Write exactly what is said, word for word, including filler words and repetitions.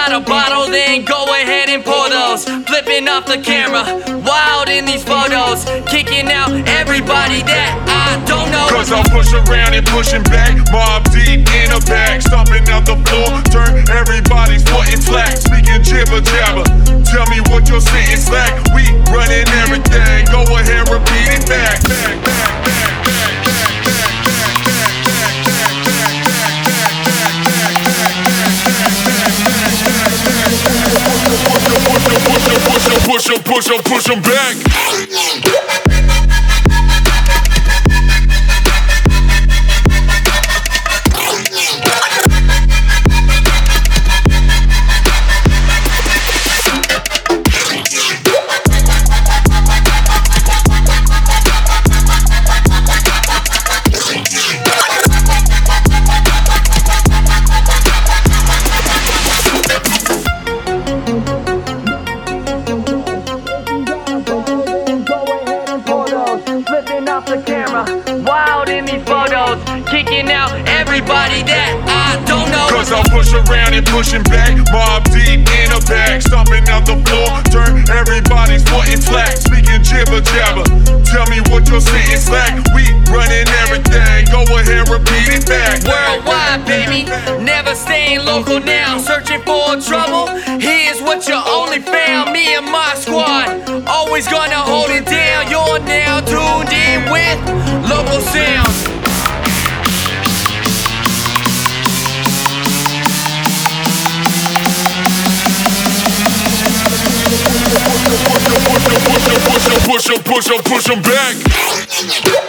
out a bottle, then go ahead and pour those. Flipping off the camera, wild in these photos, kicking out everybody that I don't know. Cause I push around and pushing back, mob deep in a bag, stomping out the floor, turn everybody's foot in flat, speaking jibber jabber. Tell me what you're sitting slack, we running everything, go ahead, repeat it back, back, back, back, back, push 'em, push 'em, push 'em back. The camera, wild in these photos, kicking out everybody that I don't know. Cause I push around and pushing back, mob deep in a bag, stomping out the floor, turn everybody's foot in flat, speaking jibber jabber. Tell me what you're sitting slack, we running everything, go ahead, repeat it back. Worldwide, baby, never staying local now, searching for trouble. Here's what you only found, me and my squad, always gonna hold it down. You're now tuned in with local sounds. Push 'em, push 'em, push 'em, push 'em back.